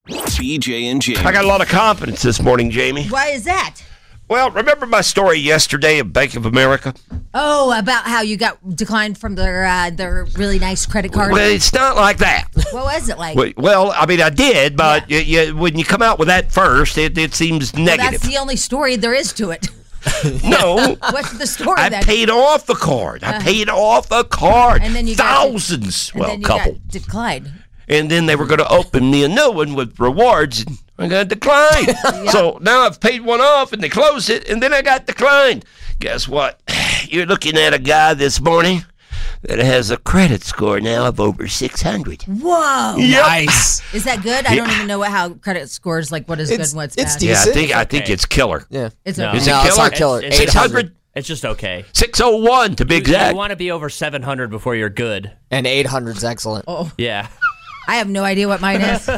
BJ and Jamie. I got a lot of confidence this morning, Jamie. Why is that? Well, remember my story yesterday of Bank of America? Oh, about how you got declined from their really nice credit card? Well, it's not like that. What was it like? Well, I mean, I did, but when you come out with that first, it seems negative. That's the only story there is to it. No. What's the story I then? paid off the card. I paid off a card. And then you thousands. Got, well, and a couple. Got declined. And then they were going to open me a new one with rewards, and I got declined. Yep. So now I've paid one off, and they closed it, and then I got declined. Guess what? You're looking at a guy this morning that has a credit score now of over 600. Whoa. Yep. Nice. Is that good? I don't even know how credit scores, like what is good and what's bad. It's Yeah, decent. I think it's killer. Yeah. It's No. okay. Is it No, killer? it's not killer. It's 600? It's just okay. 601 to be You exact. want to be over 700 before you're good. And 800's excellent. Oh, Yeah. I have no idea what mine is.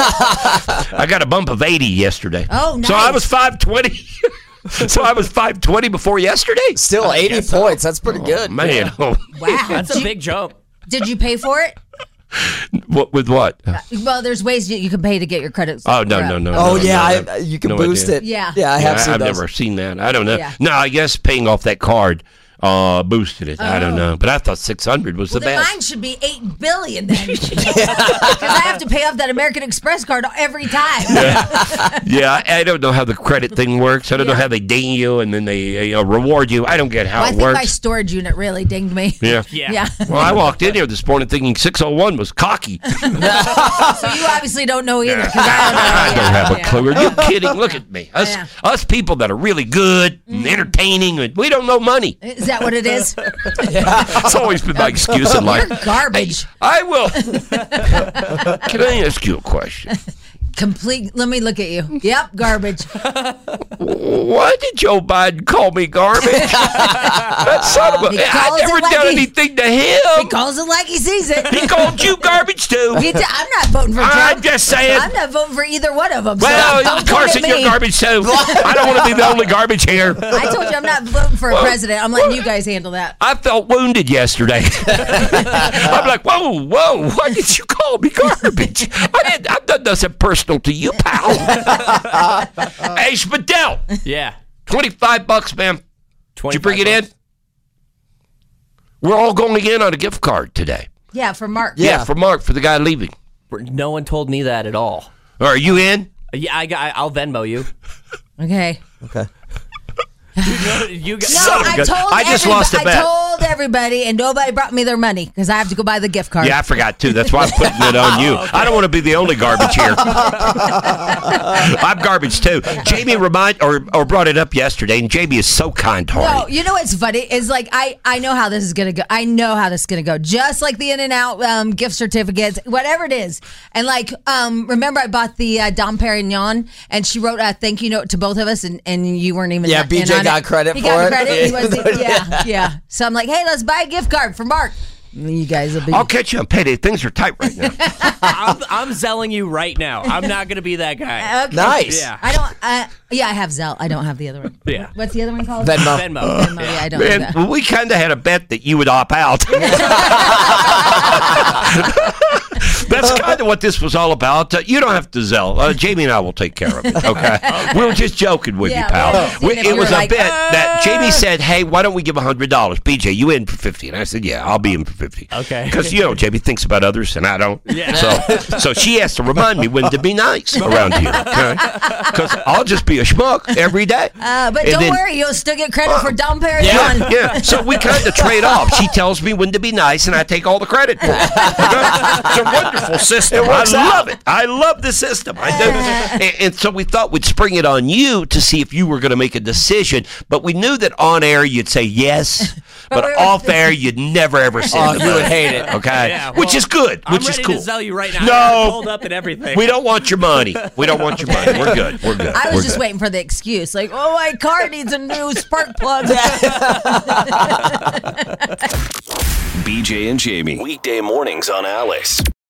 I got a bump of 80 yesterday. Oh, nice. So I was 520. So I was 520 before yesterday. Still 80 points. That's pretty good. Man, Wow. That's a big jump. Did you pay for it? what with what? Well, there's ways you can pay to get your credit Oh score no. up. Oh, no, yeah. no, You can no boost idea. it. Yeah. Yeah, I have seen I've those. never seen that. I don't know. Yeah. No, I guess paying off that card boosted it. I don't know. But I thought 600 was Well, the then best. mine should be $8 billion then. Because I have to pay off that American Express card every time. Yeah, I don't know how the credit thing works. I don't know Yeah. how they ding you and then they reward you. I don't get how Well, I it think works. my storage unit really dinged me. Yeah. Yeah. Well, I walked in here this morning thinking 601 was cocky. So you obviously don't know either. 'Cause I don't have a yeah. clue. Are you kidding? Look at me. Us people that are really good and entertaining, and we don't know money. Is that what it is? It's always been my excuse in life. You're garbage. I will. Can I ask you a question? Let me look at you. Yep, garbage. Why did Joe Biden call me garbage? That son of a... He I calls it never like done he- anything to He him. calls it like he sees it. He called you garbage too. I'm not voting for Trump. I'm just saying. I'm not voting for either one of them. Well, so don't point Carson, at you're me. garbage too. I don't want to be the only garbage here. I told you I'm not voting for a president. I'm letting you guys handle that. I felt wounded yesterday. I'm like, whoa, why did you call me garbage? I've done nothing personal to you, pal. Hey, Spadell, Yeah. $25, man. Did you bring it in? $25. We're all going in on a gift card today. Yeah, for Mark. Yeah. For Mark, for the guy leaving. No one told me that at all. Are you in? Yeah, I'll Venmo you. Okay. Okay. You got, No, I told I just lost a bet. I told everybody, and nobody brought me their money because I have to go buy the gift card. Yeah, I forgot too. That's why I'm putting it on you. I don't want to be the only garbage here. I'm garbage too. Jamie brought it up yesterday, and Jamie is so kind-hearted. No, you know what's funny is like I know how this is gonna go. I know how this is gonna go. Just like the In-N-Out gift certificates, whatever it is. And like remember I bought the Dom Perignon, and she wrote a thank you note to both of us, and you weren't even Yeah, in BJ on got it. credit He for got it. credit. He was, yeah. So I'm like, hey, let's buy a gift card for Mark. And you guys will be. I'll catch you on payday. Things are tight right now. I'm zelling you right now. I'm not gonna be that guy. Okay. Nice. Yeah. I don't. Yeah, I have Zelle. I don't have the other one. Yeah. What's the other one called? Venmo. Venmo. Yeah, I don't do Man, that. well, we kind of had a bet that you would opt out. That's kind of what this was all about. You don't have to Zelle. Jamie and I will take care of it, okay? We were just joking with Yeah, you, pal. well, seeing if It you was were a like, bet that Jamie said, hey, why don't we give $100? BJ, you in for 50? And I said, yeah, I'll be in for 50. Okay. Because, Jamie thinks about others and I don't. Yeah. So she has to remind me when to be nice around you, okay? Because I'll just be a schmuck every day. But And don't then- worry, you'll still get credit for Dom Perignon. Yeah, so we kind of trade off. She tells me when to be nice, and I take all the credit for it. It's a wonderful system. I love it. I love the system. I do. And so we thought we'd spring it on you to see if you were going to make a decision. But we knew that on air you'd say yes, but we were- off air you'd never ever say Oh, the you would no. hate it. Okay, Yeah, which well, is good. I'm Which is ready cool. to sell you right now. No. I got pulled up and everything. We don't want your money. We don't want your money. We're good. We're good. I We're was just good. waiting for the excuse, like, oh, my car needs a new spark plug. BJ and Jamie. Weekday mornings on Alice.